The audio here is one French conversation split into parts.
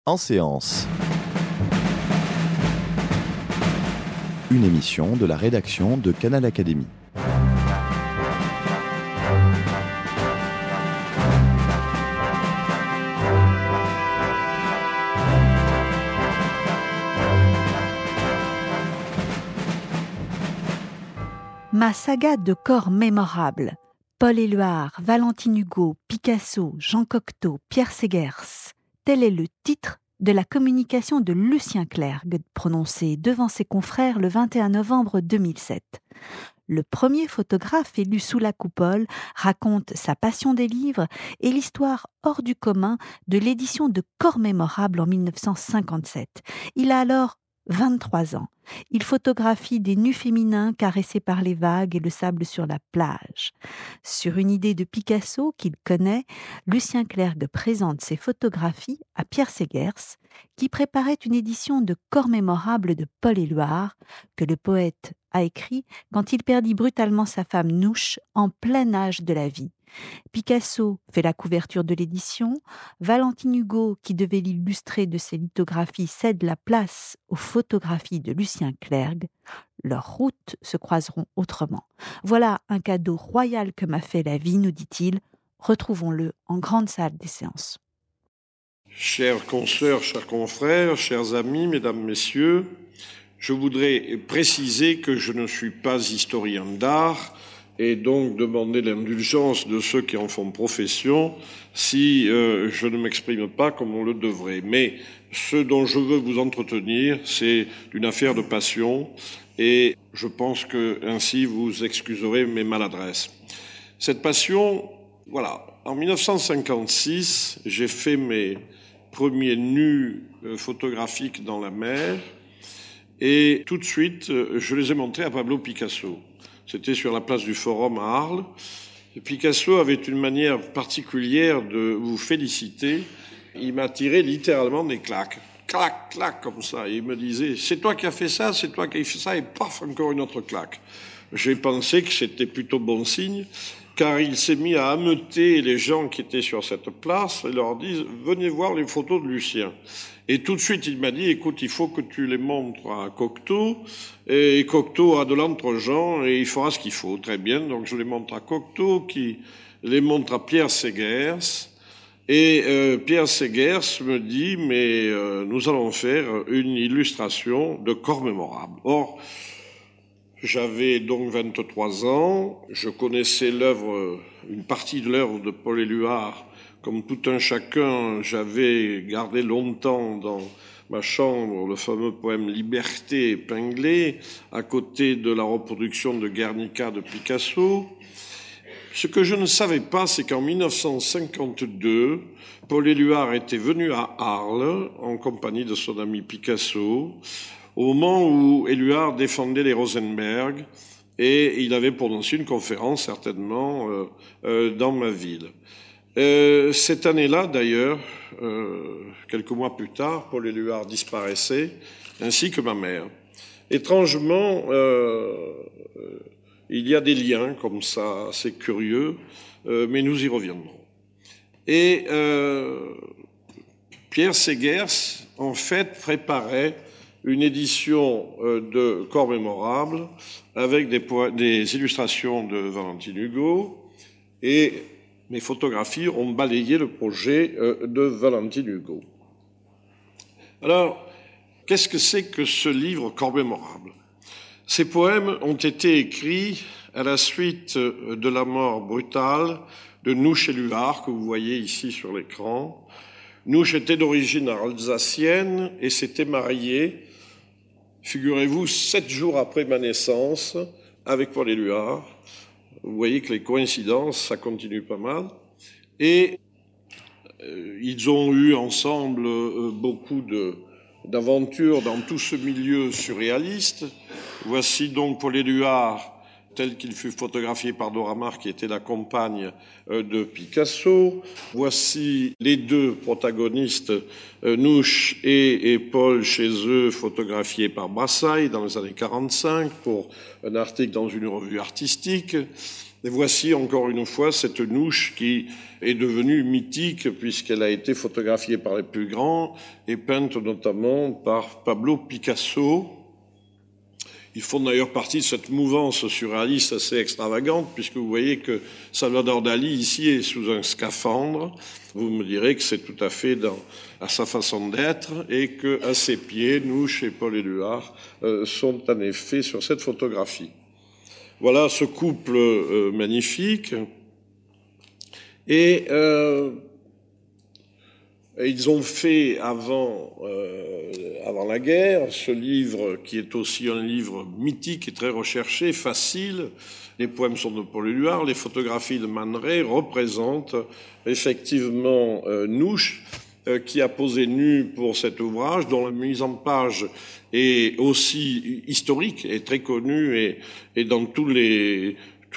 En séance. Une émission de la rédaction de Canal Académie. Ma saga de corps mémorables. Paul Éluard, Valentine Hugo, Picasso, Jean Cocteau, Pierre Segers. Tel est le titre de la communication de Lucien Clergue, prononcée devant ses confrères le 21 novembre 2007. Le premier photographe élu sous la coupole raconte sa passion des livres et l'histoire hors du commun de l'édition de Corps mémorables en 1957. Il a alors 23 ans. Il photographie des nus féminins caressés par les vagues et le sable sur la plage. Sur une idée de Picasso qu'il connaît, Lucien Clergue présente ses photographies à Pierre Segers, qui préparait une édition de Corps mémorables de Paul Éluard, que le poète a écrit quand il perdit brutalement sa femme Nouche en plein âge de la vie. Picasso fait la couverture de l'édition, Valentine Hugo, qui devait l'illustrer de ses lithographies, cède la place aux photographies de Lucien Clergue. Leurs routes se croiseront autrement. Voilà un cadeau royal que m'a fait la vie, nous dit-il. Retrouvons-le en grande salle des séances. Chères consoeurs, chers confrères, chers amis, mesdames, messieurs, je voudrais préciser que je ne suis pas historien d'art et donc demander l'indulgence de ceux qui en font profession si je ne m'exprime pas comme on le devrait. Mais ce dont je veux vous entretenir, c'est une affaire de passion et je pense que ainsi vous excuserez mes maladresses. Cette passion, voilà, en 1956, j'ai fait mes premiers nus photographiques dans la mer et tout de suite, je les ai montrés à Pablo Picasso. C'était sur la place du Forum à Arles. Et Picasso avait une manière particulière de vous féliciter. Il m'a tiré littéralement des claques. Clac, clac, comme ça. Et il me disait, c'est toi qui as fait ça, c'est toi qui as fait ça, et paf, encore une autre claque. J'ai pensé que c'était plutôt bon signe, car il s'est mis à ameuter les gens qui étaient sur cette place et leur dit, venez voir les photos de Lucien. Et tout de suite, il m'a dit, écoute, il faut que tu les montres à Cocteau. Et Cocteau a de l'entre-gens et il fera ce qu'il faut. Très bien. Donc, je les montre à Cocteau, qui les montre à Pierre Segers. Et Pierre Segers me dit, mais nous allons faire une illustration de Corps mémorables. Or, j'avais donc 23 ans. Je connaissais l'œuvre, une partie de l'œuvre de Paul Éluard. Comme tout un chacun, j'avais gardé longtemps dans ma chambre le fameux poème Liberté épinglé, à côté de la reproduction de Guernica de Picasso. Ce que je ne savais pas, c'est qu'en 1952, Paul Éluard était venu à Arles en compagnie de son ami Picasso, au moment où Éluard défendait les Rosenberg, et il avait prononcé une conférence certainement dans ma ville. Cette année-là, d'ailleurs, quelques mois plus tard, Paul Éluard disparaissait, ainsi que ma mère. Étrangement, il y a des liens comme ça, assez curieux, mais nous y reviendrons. Et Pierre Segers, en fait, préparait une édition de Corps mémorables avec des illustrations de Valentine Hugo et mes photographies ont balayé le projet de Valentine Hugo. Alors, qu'est-ce que c'est que ce livre Corps mémorables ? Ces poèmes ont été écrits à la suite de la mort brutale de Nouche Éluard, que vous voyez ici sur l'écran. Nouche était d'origine alsacienne et s'était mariée, figurez-vous, 7 jours après ma naissance, avec Paul Éluard. Vous voyez que les coïncidences, ça continue pas mal. Et ils ont eu ensemble beaucoup d'aventures dans tout ce milieu surréaliste. Voici donc Paul Éluard, tel qu'il fut photographié par Dora Maar, qui était la compagne de Picasso. Voici les deux protagonistes, Nouche et Paul, chez eux, photographiés par Brassailles dans les années 45 pour un article dans une revue artistique. Et voici encore une fois cette Nouche qui est devenue mythique puisqu'elle a été photographiée par les plus grands et peinte notamment par Pablo Picasso. Ils font d'ailleurs partie de cette mouvance surréaliste assez extravagante, puisque vous voyez que Salvador Dali, ici, est sous un scaphandre. Vous me direz que c'est tout à fait à sa façon d'être, et qu'à ses pieds, Nouche et Paul Éluard sont en effet sur cette photographie. Voilà ce couple magnifique. Et ils ont fait avant la guerre ce livre qui est aussi un livre mythique et très recherché, facile. Les poèmes sont de Paul Éluard, les photographies de Man Ray représentent effectivement Nouche qui a posé nu pour cet ouvrage dont la mise en page est aussi historique et très connue et dans tous les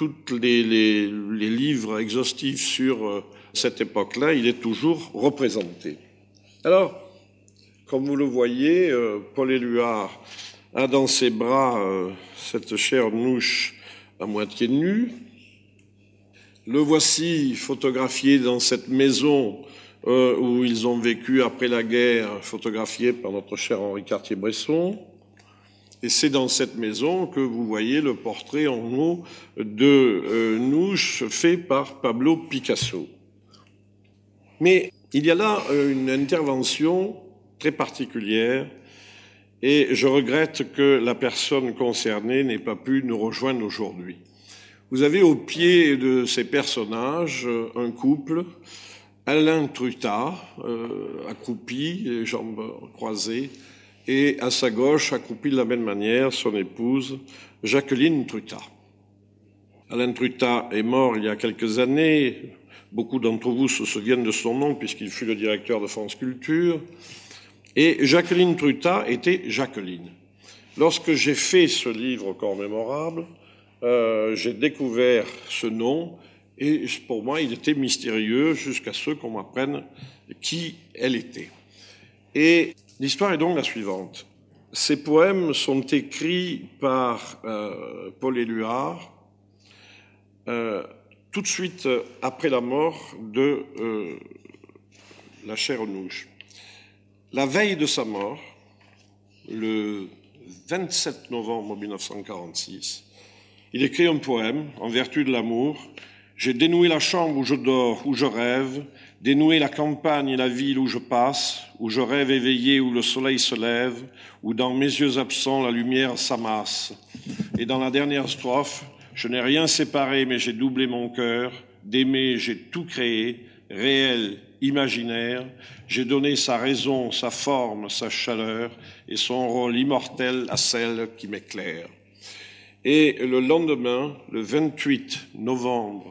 livres exhaustifs sur cette époque-là, il est toujours représenté. Alors, comme vous le voyez, Paul Éluard a dans ses bras cette chère Nouche à moitié nue. Le voici photographié dans cette maison où ils ont vécu après la guerre, photographié par notre cher Henri Cartier-Bresson. Et c'est dans cette maison que vous voyez le portrait en haut de Nouche fait par Pablo Picasso. Mais il y a là une intervention très particulière et je regrette que la personne concernée n'ait pas pu nous rejoindre aujourd'hui. Vous avez au pied de ces personnages un couple, Alain Trutat, accroupi, les jambes croisées, et à sa gauche, accroupie de la même manière, son épouse, Jacqueline Trutat. Alain Trutat est mort il y a quelques années. Beaucoup d'entre vous se souviennent de son nom puisqu'il fut le directeur de France Culture. Et Jacqueline Trutat était Jacqueline. Lorsque j'ai fait ce livre Corps mémorable, j'ai découvert ce nom et pour moi il était mystérieux jusqu'à ce qu'on m'apprenne qui elle était. Et l'histoire est donc la suivante. Ces poèmes sont écrits par Paul Éluard tout de suite après la mort de la chère Nouche. La veille de sa mort, le 27 novembre 1946, il écrit un poème en vertu de l'amour. J'ai dénoué la chambre où je dors, où je rêve, dénoué la campagne et la ville où je passe, où je rêve éveillé, où le soleil se lève, où dans mes yeux absents la lumière s'amasse. Et dans la dernière strophe, je n'ai rien séparé, mais j'ai doublé mon cœur. D'aimer, j'ai tout créé, réel, imaginaire. J'ai donné sa raison, sa forme, sa chaleur et son rôle immortel à celle qui m'éclaire. Et le lendemain, le 28 novembre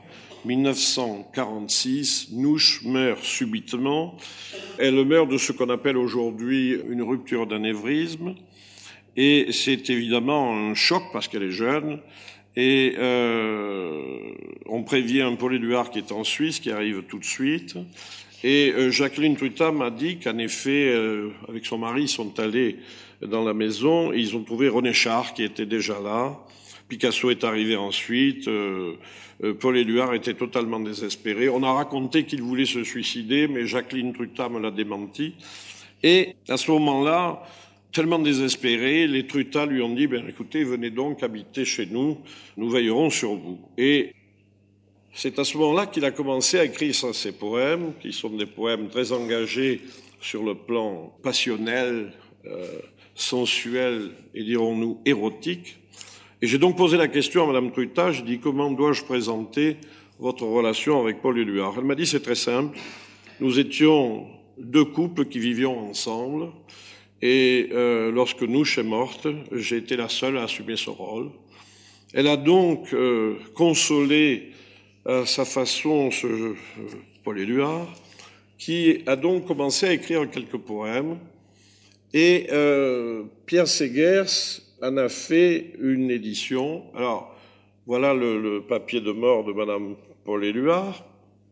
1946, Nouche meurt subitement. Elle meurt de ce qu'on appelle aujourd'hui une rupture d'anévrisme. Et c'est évidemment un choc parce qu'elle est jeune. Et on prévient un Paul Éluard qui est en Suisse, qui arrive tout de suite. Et Jacqueline Trutat m'a dit qu'en effet, avec son mari, ils sont allés dans la maison et ils ont trouvé René Char qui était déjà là. Picasso est arrivé ensuite. Paul Éluard était totalement désespéré. On a raconté qu'il voulait se suicider, mais Jacqueline Trutat me l'a démenti. Et à ce moment-là, tellement désespéré, les Trutat lui ont dit « écoutez, venez donc habiter chez nous, nous veillerons sur vous ». Et c'est à ce moment-là qu'il a commencé à écrire ses poèmes, qui sont des poèmes très engagés sur le plan passionnel, sensuel et dirons-nous érotique. Et j'ai donc posé la question à Madame Trutat, je dis « Comment dois-je présenter votre relation avec Paul Éluard ?» Elle m'a dit « C'est très simple, nous étions deux couples qui vivions ensemble. » Et lorsque Nouche est morte, j'ai été la seule à assumer ce rôle. Elle a donc consolé à sa façon Paul Éluard, qui a donc commencé à écrire quelques poèmes. Et Pierre Segers en a fait une édition. Alors, voilà le papier de mort de Madame Paul Éluard.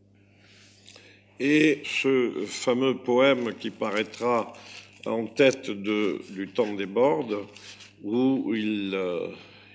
Et ce fameux poème qui paraîtra en tête du Temps des Bordes, où il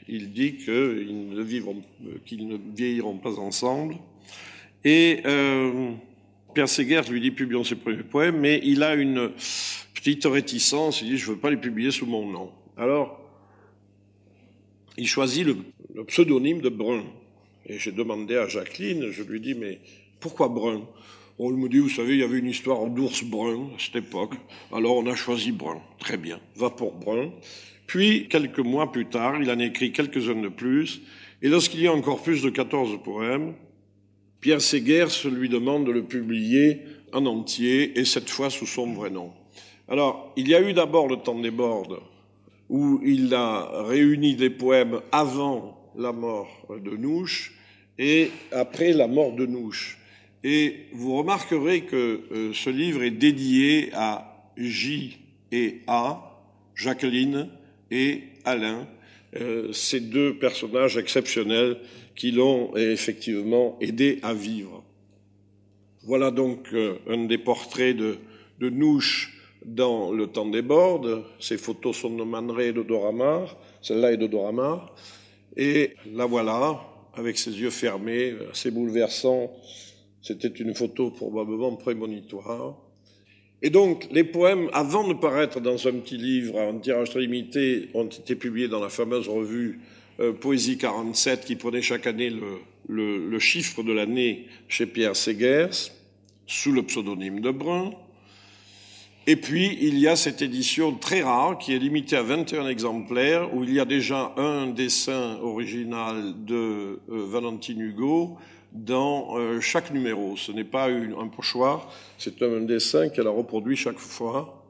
Il dit qu'ils ne vieilliront pas ensemble. Et Pierre Séguers lui dit publions ses premiers poèmes, mais il a une petite réticence. Il dit je ne veux pas les publier sous mon nom. Alors, il choisit le pseudonyme de Brun. Et j'ai demandé à Jacqueline, je lui dis mais pourquoi Brun? On me dit, vous savez, il y avait une histoire d'ours brun à cette époque. Alors on a choisi Brun. Très bien, va pour Brun. Puis, quelques mois plus tard, il en a écrit quelques-uns de plus. Et lorsqu'il y a encore plus de 14 poèmes, Pierre Séguers lui demande de le publier en entier, et cette fois sous son vrai nom. Alors, il y a eu d'abord Le Temps déborde, où il a réuni des poèmes avant la mort de Nouche et après la mort de Nouche. Et vous remarquerez que ce livre est dédié à J et A, Jacqueline et Alain, ces deux personnages exceptionnels qui l'ont effectivement aidé à vivre. Voilà donc un des portraits de Nouche dans Le Temps déborde. Ces photos sont de Man Ray et de Dora Maar, celle-là est de Dora Maar. Et la voilà, avec ses yeux fermés, assez bouleversant. C'était une photo probablement prémonitoire. Et donc, les poèmes, avant de paraître dans un petit livre en tirage très limité, ont été publiés dans la fameuse revue Poésie 47, qui prenait chaque année le chiffre de l'année chez Pierre Séguers, sous le pseudonyme de Brun. Et puis, il y a cette édition très rare, qui est limitée à 21 exemplaires, où il y a déjà un dessin original de Valentine Hugo, dans chaque numéro. Ce n'est pas un pochoir, c'est un dessin qu'elle a reproduit chaque fois.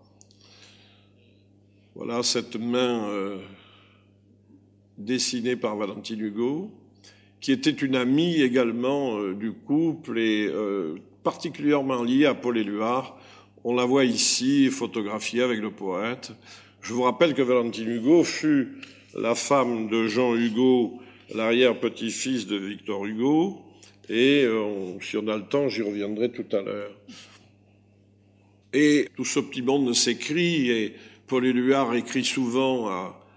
Voilà cette main dessinée par Valentine Hugo, qui était une amie également du couple et particulièrement liée à Paul Éluard. On la voit ici photographiée avec le poète. Je vous rappelle que Valentine Hugo fut la femme de Jean Hugo, l'arrière-petit-fils de Victor Hugo. Et si on a le temps, j'y reviendrai tout à l'heure. Et tout ce petit monde s'écrit, et Paul Éluard écrit souvent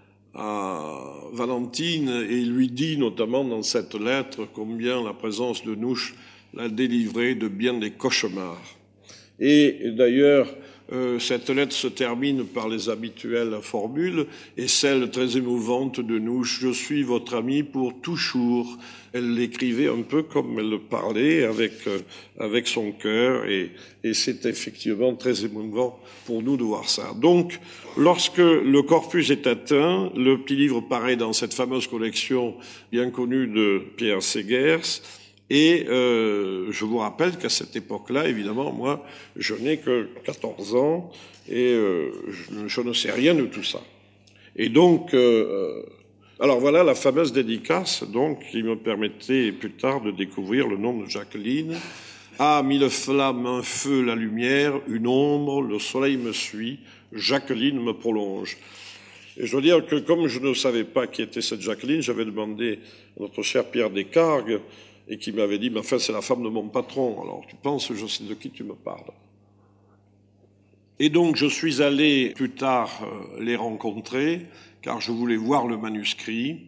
à Valentine, et il lui dit notamment dans cette lettre combien la présence de Nouche l'a délivré de bien des cauchemars. Et d'ailleurs, cette lettre se termine par les habituelles formules, et celle très émouvante de Nouche, « Je suis votre ami pour toujours ». Elle l'écrivait un peu comme elle le parlait, avec son cœur, et c'est effectivement très émouvant pour nous de voir ça. Donc, lorsque le corpus est atteint, le petit livre paraît dans cette fameuse collection bien connue de Pierre Séguers, et je vous rappelle qu'à cette époque-là, évidemment, moi, je n'ai que 14 ans et je ne sais rien de tout ça. Et donc, alors voilà la fameuse dédicace, donc, qui me permettait plus tard de découvrir le nom de Jacqueline. Ah, mille flammes, un feu, la lumière, une ombre, le soleil me suit, Jacqueline me prolonge. Et je dois dire que comme je ne savais pas qui était cette Jacqueline, j'avais demandé à notre cher Pierre Descargues, et qui m'avait dit, mais enfin, c'est la femme de mon patron. Alors, tu penses, je sais de qui tu me parles. Et donc, je suis allé plus tard les rencontrer, car je voulais voir le manuscrit.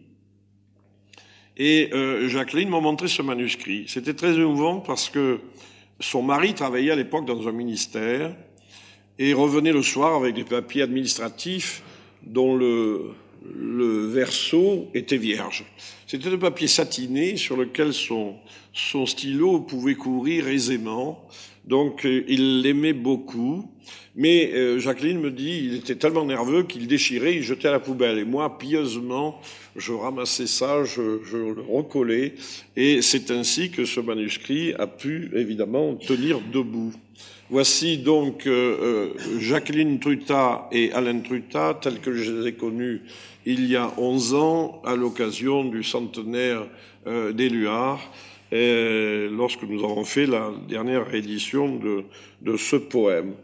Et Jacqueline m'a montré ce manuscrit. C'était très émouvant parce que son mari travaillait à l'époque dans un ministère et revenait le soir avec des papiers administratifs dont le verso était vierge. C'était un papier satiné sur lequel son stylo pouvait courir aisément. Donc, il l'aimait beaucoup. Mais Jacqueline me dit, il était tellement nerveux qu'il déchirait, il jetait à la poubelle. Et moi, pieusement, je ramassais ça, je le recollais. Et c'est ainsi que ce manuscrit a pu, évidemment, tenir debout. Voici donc Jacqueline Trutat et Alain Trutat, tels que je les ai connus il y a 11 ans, à l'occasion du centenaire d'Éluard, lorsque nous avons fait la dernière réédition de ce poème.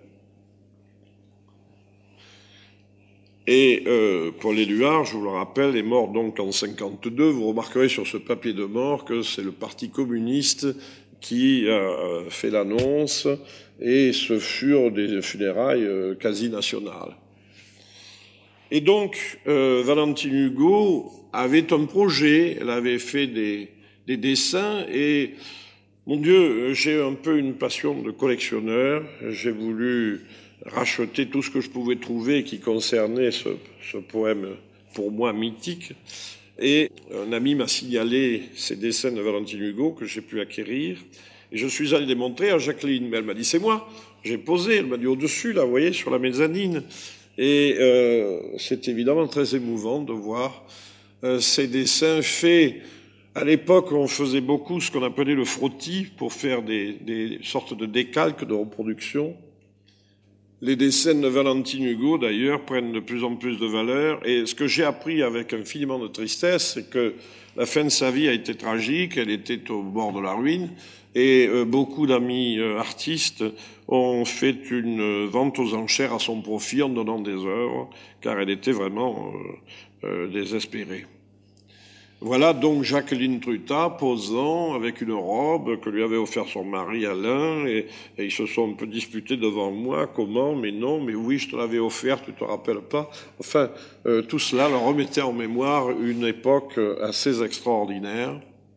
Et Paul Éluard, je vous le rappelle, est mort donc en 52. Vous remarquerez sur ce papier de mort que c'est le Parti communiste qui a fait l'annonce, et ce furent des funérailles quasi nationales. Et donc, Valentine Hugo avait un projet, elle avait fait des dessins, et mon Dieu, j'ai un peu une passion de collectionneur. J'ai voulu racheter tout ce que je pouvais trouver qui concernait ce poème pour moi mythique. Et un ami m'a signalé ces dessins de Valentine Hugo que j'ai pu acquérir. Et je suis allé les montrer à Jacqueline. Mais elle m'a dit, c'est moi. J'ai posé, elle m'a dit, au-dessus, là, vous voyez, sur la mezzanine. Et c'est évidemment très émouvant de voir ces dessins faits. À l'époque, on faisait beaucoup ce qu'on appelait le frottis pour faire des sortes de décalques de reproduction. Les dessins de Valentine Hugo, d'ailleurs, prennent de plus en plus de valeur. Et ce que j'ai appris avec infiniment de tristesse, c'est que la fin de sa vie a été tragique. Elle était au bord de la ruine. Et beaucoup d'amis artistes ont fait une vente aux enchères à son profit en donnant des œuvres, car elle était vraiment désespérée. Voilà donc Jacqueline Trutat posant avec une robe que lui avait offert son mari Alain, et ils se sont un peu disputés devant moi, comment, mais non, mais oui, je te l'avais offert, tu te rappelles pas. Enfin, tout cela leur remettait en mémoire une époque assez extraordinaire.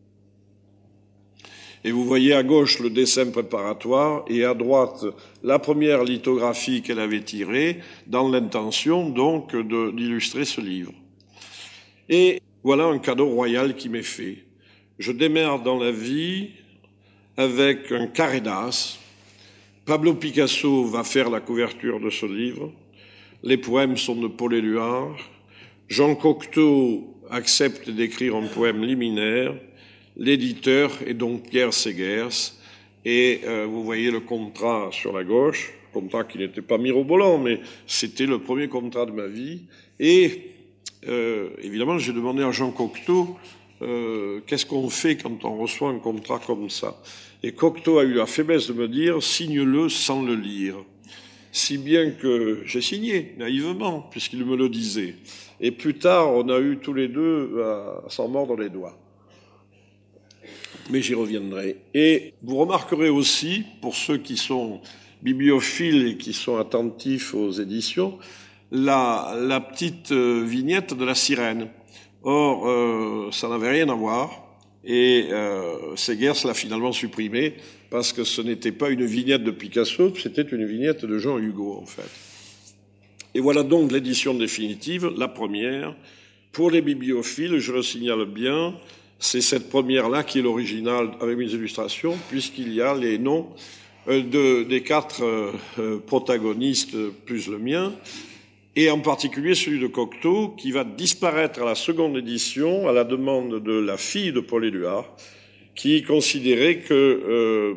Et vous voyez à gauche le dessin préparatoire et à droite la première lithographie qu'elle avait tirée dans l'intention donc d'illustrer ce livre. Et voilà un cadeau royal qui m'est fait. Je démarre dans la vie avec un carré d'as. Pablo Picasso va faire la couverture de ce livre. Les poèmes sont de Paul Éluard. Jean Cocteau accepte d'écrire un poème liminaire. L'éditeur est donc Pierre Segers. Et vous voyez le contrat sur la gauche, contrat qui n'était pas mirobolant, mais c'était le premier contrat de ma vie. Et évidemment, j'ai demandé à Jean Cocteau qu'est-ce qu'on fait quand on reçoit un contrat comme ça. Et Cocteau a eu la faiblesse de me dire « signe-le sans le lire ». Si bien que j'ai signé, naïvement, puisqu'il me le disait. Et plus tard, on a eu tous les deux à s'en mordre les doigts. Mais j'y reviendrai. Et vous remarquerez aussi, pour ceux qui sont bibliophiles et qui sont attentifs aux éditions, la petite vignette de la sirène. Or, ça n'avait rien à voir, et Segers l'a finalement supprimée, parce que ce n'était pas une vignette de Picasso, c'était une vignette de Jean Hugo, en fait. Et voilà donc l'édition définitive, la première. Pour les bibliophiles, je le signale bien, c'est cette première-là qui est l'original avec mes illustrations, puisqu'il y a les noms des 4 protagonistes plus le mien, et en particulier celui de Cocteau, qui va disparaître à la seconde édition à la demande de la fille de Paul Éluard, qui considérait que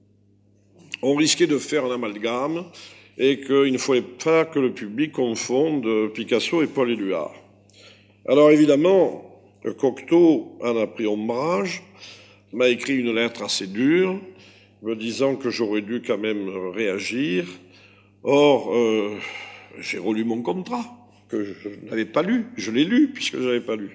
on risquait de faire un amalgame et qu'il ne fallait pas que le public confonde Picasso et Paul Éluard. Alors évidemment, Cocteau en a pris ombrage, m'a écrit une lettre assez dure, me disant que j'aurais dû quand même réagir. Or, j'ai relu mon contrat, que je n'avais pas lu. Je l'ai lu, puisque je n'avais pas lu.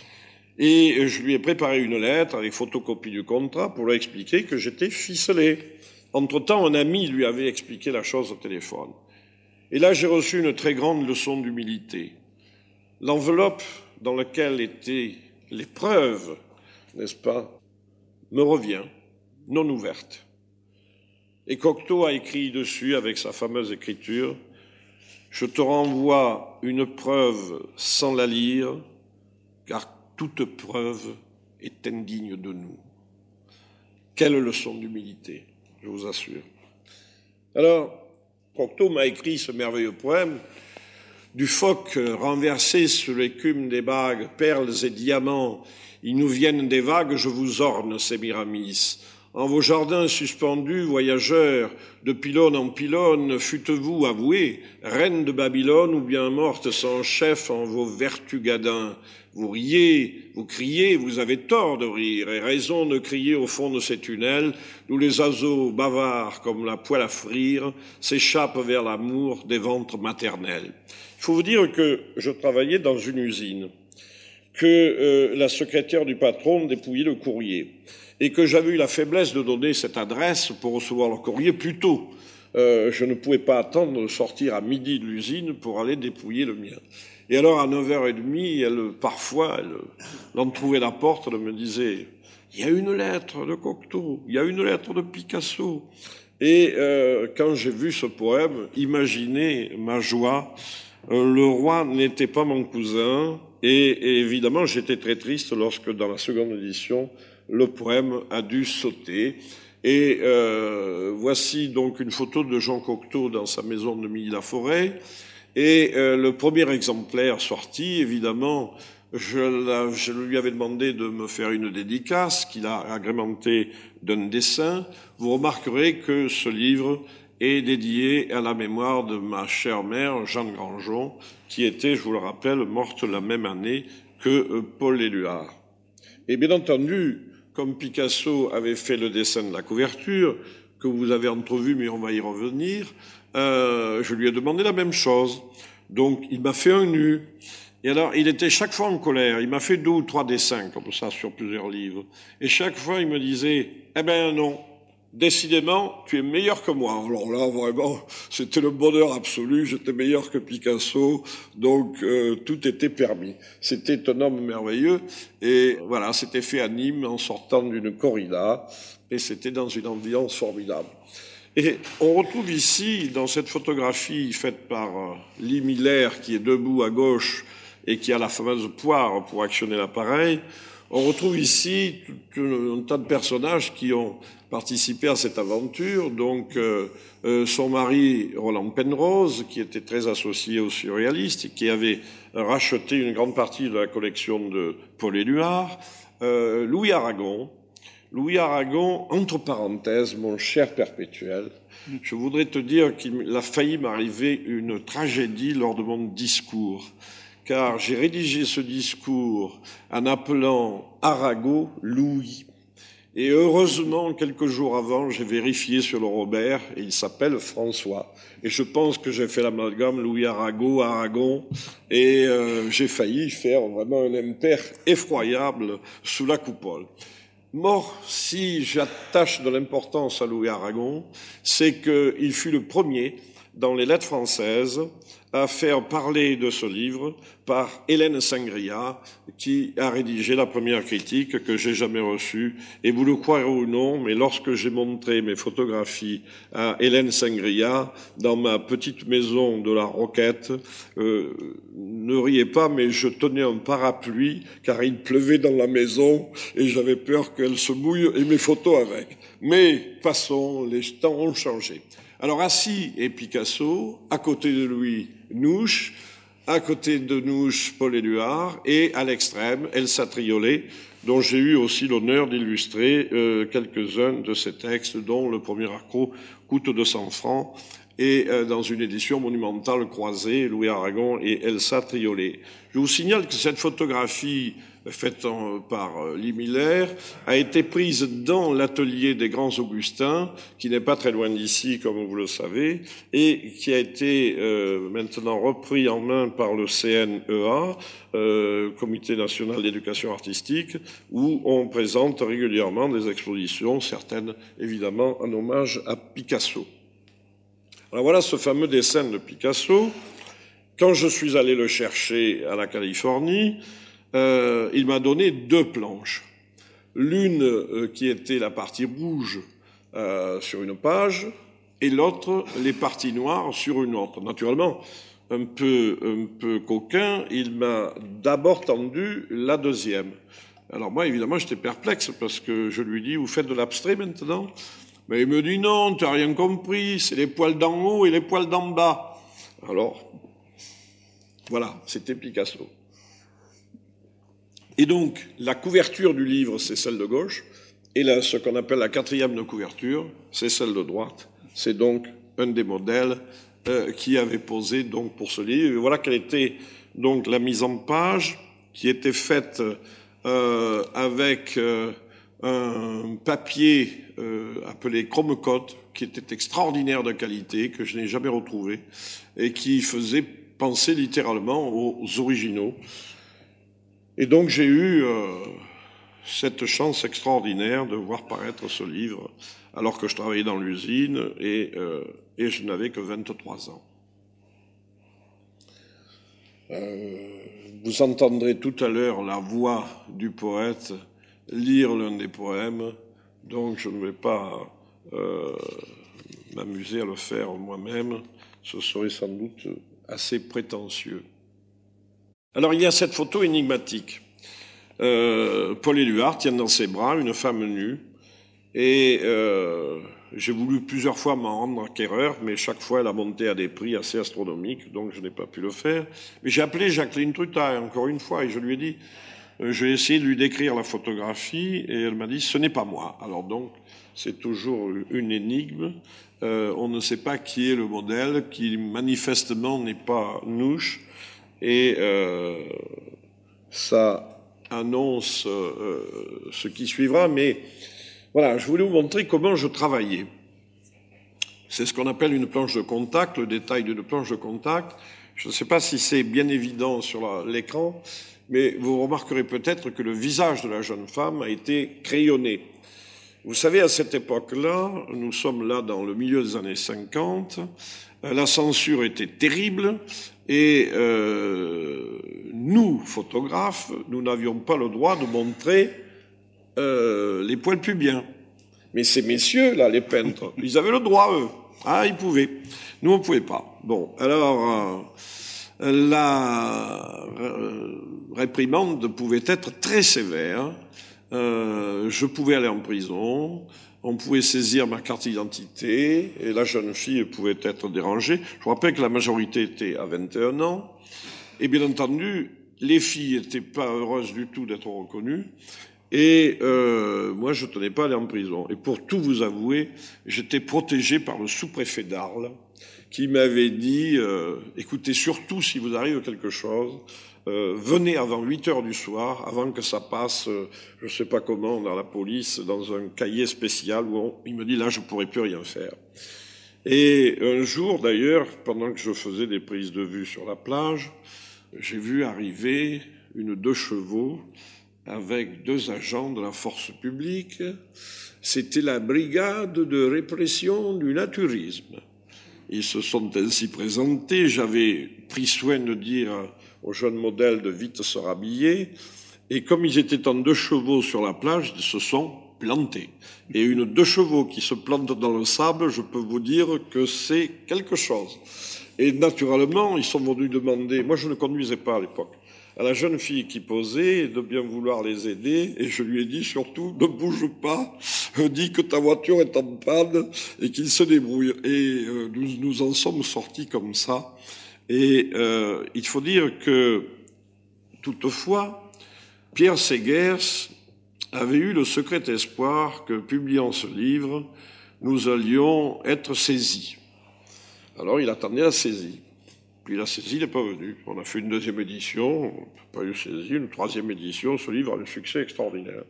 Et je lui ai préparé une lettre avec photocopie du contrat pour lui expliquer que j'étais ficelé. Entre-temps, un ami lui avait expliqué la chose au téléphone. Et là, j'ai reçu une très grande leçon d'humilité. L'enveloppe dans laquelle étaient les preuves, n'est-ce pas, me revient, non ouverte. Et Cocteau a écrit dessus, avec sa fameuse écriture, « Je te renvoie une preuve sans la lire, car toute preuve est indigne de nous. » Quelle leçon d'humilité, je vous assure. Alors, Cocteau m'a écrit ce merveilleux poème. Du phoque renversé sur l'écume des bagues, perles et diamants, ils nous viennent des vagues, je vous orne, Sémiramis. En vos jardins suspendus, voyageurs, de pylône en pylône, fûtes-vous avoués, reine de Babylone ou bien morte sans chef en vos vertus gadins. Vous riez, vous criez, vous avez tort de rire, et raison de crier au fond de ces tunnels, d'où les oiseaux bavards comme la poêle à frire s'échappent vers l'amour des ventres maternels. Il faut vous dire que je travaillais dans une usine, que la secrétaire du patron dépouillait le courrier, et que j'avais eu la faiblesse de donner cette adresse pour recevoir le courrier plus tôt, je ne pouvais pas attendre de sortir à midi de l'usine pour aller dépouiller le mien. Et alors, à 9h30, parfois, elle en trouvait la porte, elle me disait « Il y a une lettre de Cocteau, il y a une lettre de Picasso ». Et quand j'ai vu ce poème, imaginez ma joie. Le roi n'était pas mon cousin, et évidemment, j'étais très triste lorsque, dans la seconde édition, le poème a dû sauter. Et voici donc une photo de Jean Cocteau dans sa maison de Milly-la-Forêt. Et le premier exemplaire sorti, évidemment, je lui avais demandé de me faire une dédicace qu'il a agrémentée d'un dessin. Vous remarquerez que ce livre est dédié à la mémoire de ma chère mère, Jeanne Grandjean, qui était, je vous le rappelle, morte la même année que Paul Éluard. Et bien entendu, comme Picasso avait fait le dessin de la couverture, que vous avez entrevu, mais on va y revenir, je lui ai demandé la même chose. Donc, il m'a fait un nu. Et alors, il était chaque fois en colère. Il m'a fait 2 ou 3 dessins, comme ça, sur plusieurs livres. Et chaque fois, il me disait, eh ben non, décidément, tu es meilleur que moi. Alors là, vraiment, c'était le bonheur absolu. J'étais meilleur que Picasso. Donc, tout était permis. C'était un homme merveilleux. Et voilà, c'était fait à Nîmes en sortant d'une corrida. Et c'était dans une ambiance formidable. Et on retrouve ici, dans cette photographie faite par Lee Miller, qui est debout à gauche et qui a la fameuse poire pour actionner l'appareil, on retrouve ici tout un tas de personnages qui ont participé à cette aventure. Donc, son mari, Roland Penrose, qui était très associé aux surréalistes et qui avait racheté une grande partie de la collection de Paul Éluard, Louis Aragon, entre parenthèses, mon cher perpétuel, je voudrais te dire qu'il a failli m'arriver une tragédie lors de mon discours, car j'ai rédigé ce discours en appelant Arago Louis. Et heureusement, quelques jours avant, j'ai vérifié sur le Robert, et il s'appelle François. Et je pense que j'ai fait l'amalgame Louis Arago, Aragon, et j'ai failli faire vraiment un impair effroyable sous la coupole. Mort, si j'attache de l'importance à Louis Aragon, c'est qu'il fut le premier, dans les lettres françaises, à faire parler de ce livre par Hélène Sangria, qui a rédigé la première critique que j'ai jamais reçue. Et vous le croirez ou non, mais lorsque j'ai montré mes photographies à Hélène Sangria, dans ma petite maison de la Roquette, ne riez pas, mais je tenais un parapluie, car il pleuvait dans la maison, et j'avais peur qu'elle se mouille, et mes photos avec. Mais, passons, les temps ont changé. Alors, assis est Picasso, à côté de lui, Nouche, à côté de Nouche, Paul Éluard, et à l'extrême, Elsa Triolet, dont j'ai eu aussi l'honneur d'illustrer quelques-uns de ces textes, dont le premier arco coûte 200 francs, et dans une édition monumentale croisée, Louis Aragon et Elsa Triolet. Je vous signale que cette photographie faite par Lee Miller a été prise dans l'atelier des Grands Augustins, qui n'est pas très loin d'ici, comme vous le savez, et qui a été maintenant repris en main par le CNEA, Comité national d'éducation artistique, où on présente régulièrement des expositions, certaines évidemment en hommage à Picasso. Alors voilà ce fameux dessin de Picasso. Quand je suis allé le chercher à la Californie, il m'a donné 2 planches. L'une qui était la partie rouge sur une page, et l'autre, les parties noires sur une autre. Naturellement, un peu coquin, il m'a d'abord tendu la deuxième. Alors moi, évidemment, j'étais perplexe parce que je lui dis, vous faites de l'abstrait maintenant ? Mais il me dit, non, tu n'as rien compris, c'est les poils d'en haut et les poils d'en bas. Alors, voilà, c'était Picasso. Et donc, la couverture du livre, c'est celle de gauche, et là, ce qu'on appelle la 4e de couverture, c'est celle de droite. C'est donc un des modèles qui avait posé donc pour ce livre. Et voilà quelle était donc la mise en page, qui était faite avec un papier appelé Chrome-Cote, qui était extraordinaire de qualité, que je n'ai jamais retrouvé, et qui faisait penser littéralement aux originaux. Et donc j'ai eu cette chance extraordinaire de voir paraître ce livre alors que je travaillais dans l'usine et je n'avais que 23 ans. Vous entendrez tout à l'heure la voix du poète lire l'un des poèmes, donc je ne vais pas m'amuser à le faire moi-même, ce serait sans doute assez prétentieux. Alors il y a cette photo énigmatique. Paul Éluard tient dans ses bras une femme nue et j'ai voulu plusieurs fois m'en rendre acquéreur, mais chaque fois elle a monté à des prix assez astronomiques, donc je n'ai pas pu le faire. Mais j'ai appelé Jacqueline Truta encore une fois et je lui ai dit, j'ai essayé de lui décrire la photographie et elle m'a dit ce n'est pas moi. Alors donc c'est toujours une énigme. On ne sait pas qui est le modèle, qui manifestement n'est pas Nouche et ça annonce ce qui suivra, mais voilà, je voulais vous montrer comment je travaillais. C'est ce qu'on appelle une planche de contact, le détail d'une planche de contact. Je ne sais pas si c'est bien évident sur l'écran, mais vous remarquerez peut-être que le visage de la jeune femme a été crayonné. Vous savez, à cette époque-là, nous sommes là dans le milieu des années 50, la censure était terrible et nous, photographes, nous n'avions pas le droit de montrer les poils pubiens. Mais ces messieurs, là, les peintres, ils avaient le droit, eux. Ah, ils pouvaient. Nous, on ne pouvait pas. Bon, alors, la réprimande pouvait être très sévère. Je pouvais aller en prison, on pouvait saisir ma carte d'identité et la jeune fille pouvait être dérangée. Je vous rappelle que la majorité était à 21 ans et bien entendu, les filles n'étaient pas heureuses du tout d'être reconnues et moi je ne tenais pas à aller en prison. Et pour tout vous avouer, j'étais protégé par le sous-préfet d'Arles qui m'avait dit écoutez, surtout si vous arrive quelque chose, venez avant 8 heures du soir, avant que ça passe, je ne sais pas comment, dans la police, dans un cahier spécial où il me dit là je ne pourrai plus rien faire. Et un jour d'ailleurs, pendant que je faisais des prises de vue sur la plage, j'ai vu arriver une 2 chevaux avec 2 agents de la force publique. C'était la brigade de répression du naturisme. Ils se sont ainsi présentés. J'avais pris soin de dire aux jeunes modèles de vite se rhabiller. Et comme ils étaient en 2 chevaux sur la plage, ils se sont plantés. Et une 2 chevaux qui se plante dans le sable, je peux vous dire que c'est quelque chose. Et naturellement, ils sont venus demander, moi je ne conduisais pas à l'époque, à la jeune fille qui posait de bien vouloir les aider, et je lui ai dit surtout, ne bouge pas, dis que ta voiture est en panne et qu'il se débrouille. Et nous en sommes sortis comme ça. Et il faut dire que, toutefois, Pierre Segers avait eu le secret espoir que, publiant ce livre, nous allions être saisis. Alors il attendait la saisie. Puis la saisie n'est pas venue. On a fait une 2e édition, on n'a pas eu saisie, une 3e édition, ce livre a un succès extraordinaire.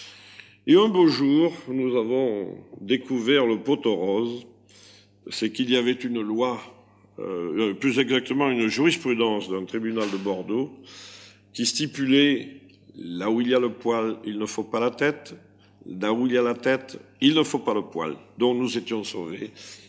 Et un beau jour, nous avons découvert le poteau rose, c'est qu'il y avait une loi, plus exactement une jurisprudence d'un tribunal de Bordeaux, qui stipulait là où il y a le poil, il ne faut pas la tête, là où il y a la tête, il ne faut pas le poil. Donc nous étions sauvés.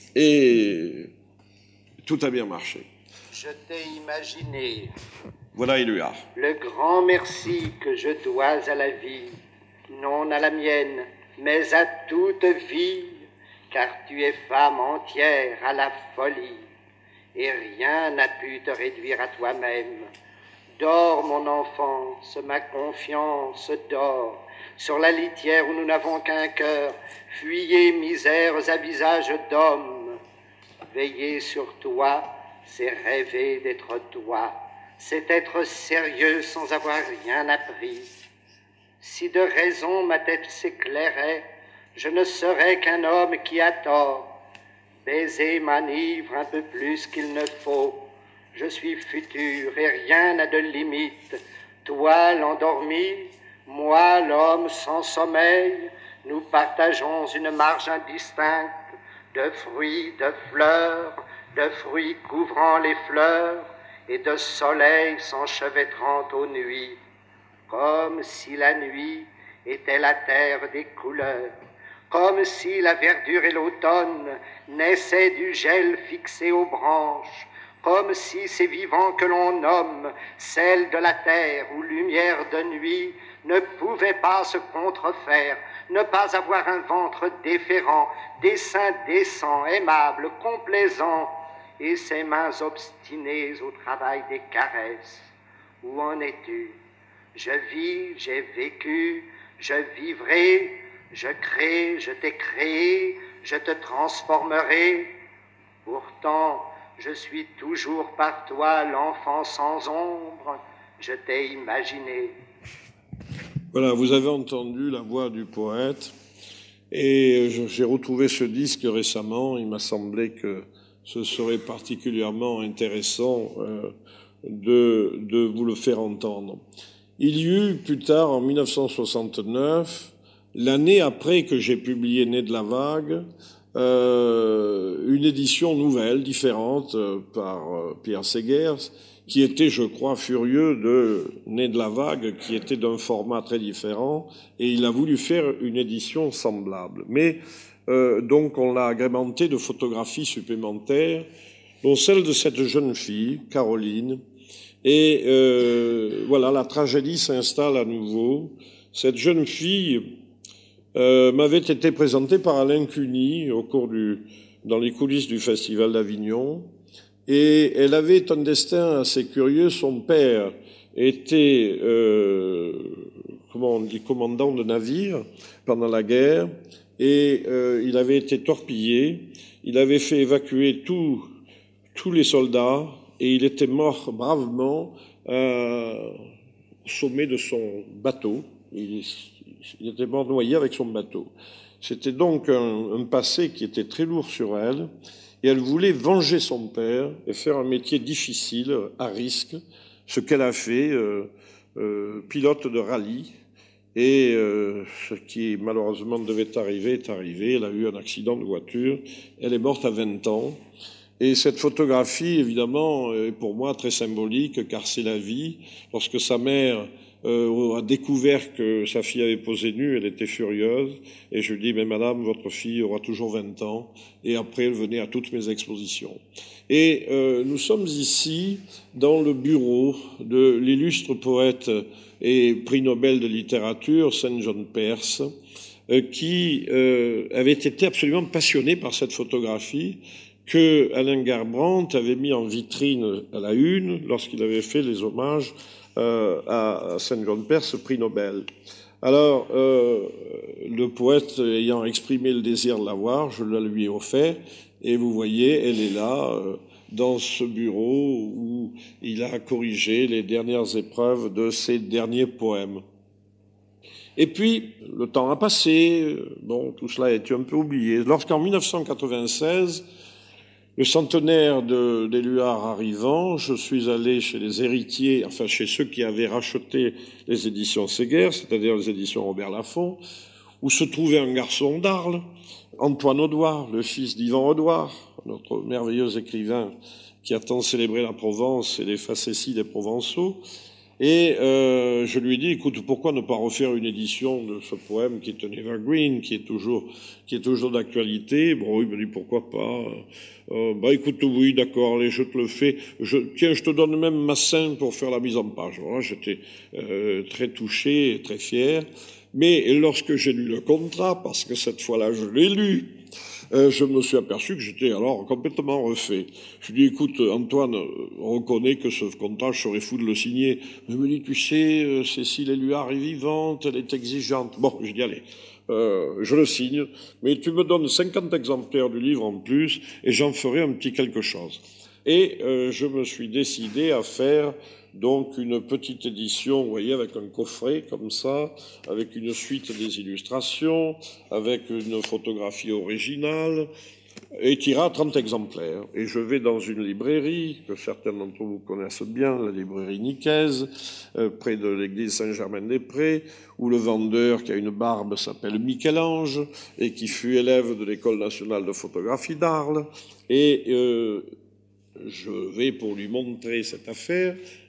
Et tout a bien marché. Je t'ai imaginé. Voilà Éluard. Le grand merci que je dois à la vie, non à la mienne, mais à toute vie, car tu es femme entière à la folie, et rien n'a pu te réduire à toi-même. Dors, mon enfance, ma confiance dort, sur la litière où nous n'avons qu'un cœur, fuyez misères à visage d'homme. Veiller sur toi, c'est rêver d'être toi, c'est être sérieux sans avoir rien appris. Si de raison ma tête s'éclairait, je ne serais qu'un homme qui a tort. Baiser m'enivre un peu plus qu'il ne faut. Je suis futur et rien n'a de limite. Toi l'endormi, moi l'homme sans sommeil, nous partageons une marge indistincte de fruits, de fleurs, de fruits couvrant les fleurs et de soleil s'enchevêtrant aux nuits. Comme si la nuit était la terre des couleurs, comme si la verdure et l'automne naissaient du gel fixé aux branches, comme si ces vivants que l'on nomme celles de la terre ou lumière de nuit ne pouvaient pas se contrefaire, ne pas avoir un ventre déférent, des seins décents, aimables, complaisants, et ses mains obstinées au travail des caresses. Où en es-tu? Je vis, j'ai vécu, je vivrai, je crée, je t'ai créé, je te transformerai. Pourtant, je suis toujours par toi l'enfant sans ombre, je t'ai imaginé. Voilà, vous avez entendu la voix du poète, et j'ai retrouvé ce disque récemment. Il m'a semblé que ce serait particulièrement intéressant de vous le faire entendre. Il y eut plus tard, en 1969, l'année après que j'ai publié Né de la vague, une édition nouvelle, différente, par Pierre Segers, qui était, je crois, furieux de Né de la vague, qui était d'un format très différent, et il a voulu faire une édition semblable. Mais donc on l'a agrémenté de photographies supplémentaires, dont celle de cette jeune fille, Caroline. Et voilà, la tragédie s'installe à nouveau. Cette jeune fille m'avait été présentée par Alain Cuny dans les coulisses du Festival d'Avignon. Et elle avait un destin assez curieux. Son père était, commandant de navire pendant la guerre, et il avait été torpillé. Il avait fait évacuer tous les soldats, et il était mort bravement au sommet de son bateau. Il était mort noyé avec son bateau. C'était donc un passé qui était très lourd sur elle. Et elle voulait venger son père et faire un métier difficile, à risque, ce qu'elle a fait, pilote de rallye. Et ce qui malheureusement devait arriver est arrivé. Elle a eu un accident de voiture. Elle est morte à 20 ans. Et cette photographie, évidemment, est pour moi très symbolique, car c'est la vie. Lorsque sa mère a découvert que sa fille avait posé nue, elle était furieuse, et je lui dis, mais madame, votre fille aura toujours 20 ans, et après elle venait à toutes mes expositions. Et nous sommes ici dans le bureau de l'illustre poète et prix Nobel de littérature, St. John Perse, qui avait été absolument passionné par cette photographie que Alain Garbrandt avait mis en vitrine à la une lorsqu'il avait fait les hommages à St. John Perse, prix Nobel. Alors, le poète ayant exprimé le désir de l'avoir, je la lui ai offert, et vous voyez, elle est là, dans ce bureau où il a corrigé les dernières épreuves de ses derniers poèmes. Et puis, le temps a passé, bon, tout cela a été un peu oublié. Lorsqu'en 1996, le centenaire d'Éluard arrivant, je suis allé chez les héritiers, enfin chez ceux qui avaient racheté les éditions Segers, c'est-à-dire les éditions Robert Laffont, où se trouvait un garçon d'Arles, Antoine Audouard, le fils d'Yvan Audouard, notre merveilleux écrivain qui a tant célébré la Provence et les facéties des Provençaux. Et je lui ai dit, écoute, pourquoi ne pas refaire une édition de ce poème qui est un evergreen, qui est toujours d'actualité. Bon, il m'a dit, pourquoi pas. Écoute, oui, d'accord, allez, je te le fais. Tiens, je te donne même ma scène pour faire la mise en page. Voilà, j'étais très touché et très fier. Mais lorsque j'ai lu le contrat, parce que cette fois-là, je l'ai lu, je me suis aperçu que j'étais alors complètement refait. Je lui ai dit, écoute, Antoine, reconnaît que ce contrat, je serais fou de le signer. Mais il me dit, tu sais, Cécile Éluard est vivante, elle est exigeante. Bon, j'ai dit, allez, je le signe, mais tu me donnes 50 exemplaires du livre en plus, et j'en ferai un petit quelque chose. Et je me suis décidé à faire donc une petite édition, vous voyez, avec un coffret comme ça, avec une suite des illustrations, avec une photographie originale, et qui ira 30 exemplaires. Et je vais dans une librairie que certains d'entre vous connaissent bien, la librairie Nicaise, près de l'église Saint-Germain-des-Prés, où le vendeur, qui a une barbe, s'appelle Michel-Ange, et qui fut élève de l'École nationale de photographie d'Arles. Et je vais, pour lui montrer cette affaire,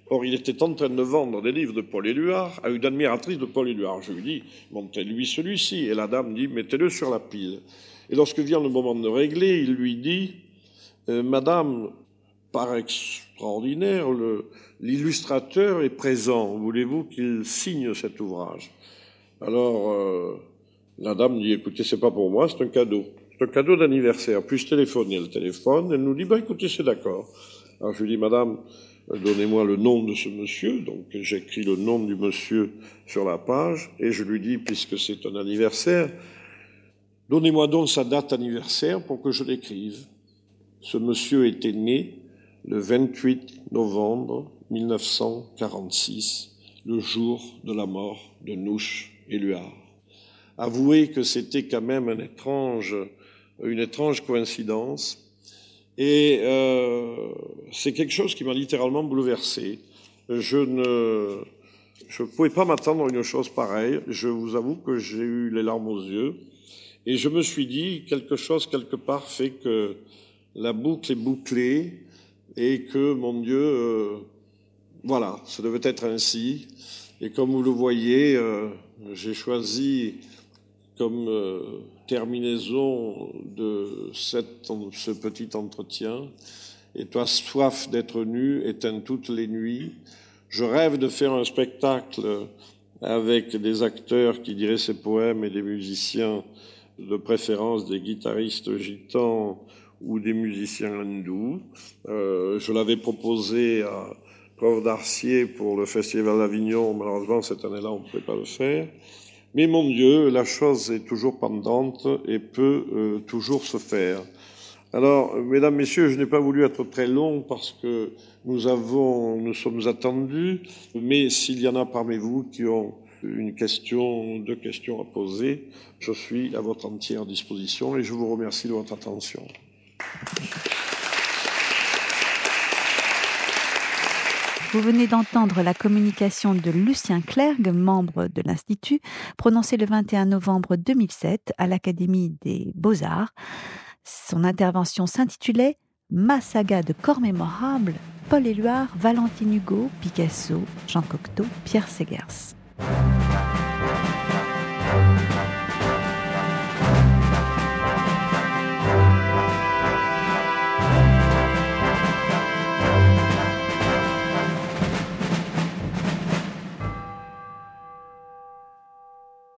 Or, il était en train de vendre des livres de Paul Éluard à une admiratrice de Paul Éluard. Je lui dis, montez-lui celui-ci. Et la dame dit, mettez-le sur la pile. Et lorsque vient le moment de régler, il lui dit, Madame, par extraordinaire, l'illustrateur est présent. Voulez-vous qu'il signe cet ouvrage? Alors, la dame dit, écoutez, c'est pas pour moi, c'est un cadeau. C'est un cadeau d'anniversaire. Puis je téléphone, elle téléphone, elle nous dit, écoutez, c'est d'accord. Alors je lui dis, Madame, donnez-moi le nom de ce monsieur. Donc j'écris le nom du monsieur sur la page et je lui dis, puisque c'est un anniversaire, donnez-moi donc sa date anniversaire pour que je l'écrive. Ce monsieur était né le 28 novembre 1946, le jour de la mort de Nouch Éluard. Avouez que c'était quand même une étrange coïncidence. Et c'est quelque chose qui m'a littéralement bouleversé. Je ne pouvais pas m'attendre à une chose pareille. Je vous avoue que j'ai eu les larmes aux yeux. Et je me suis dit, quelque chose, quelque part, fait que la boucle est bouclée et que, mon Dieu, voilà, ça devait être ainsi. Et comme vous le voyez, j'ai choisi comme terminaison de ce petit entretien. Et toi, soif d'être nu, éteins toutes les nuits. Je rêve de faire un spectacle avec des acteurs qui diraient ces poèmes et des musiciens, de préférence des guitaristes gitans ou des musiciens hindous. Je l'avais proposé à Prof d'Arcier pour le Festival d'Avignon. Malheureusement, cette année-là, on ne pouvait pas le faire. Mais mon Dieu, la chose est toujours pendante et peut toujours se faire. Alors, mesdames, messieurs, je n'ai pas voulu être très long parce que nous sommes attendus. Mais s'il y en a parmi vous qui ont une question, 2 questions à poser, je suis à votre entière disposition et je vous remercie de votre attention. Vous venez d'entendre la communication de Lucien Clergue, membre de l'Institut, prononcée le 21 novembre 2007 à l'Académie des Beaux-Arts. Son intervention s'intitulait « Ma saga de corps mémorables, Paul Éluard, Valentine Hugo, Picasso, Jean Cocteau, Pierre Segers ».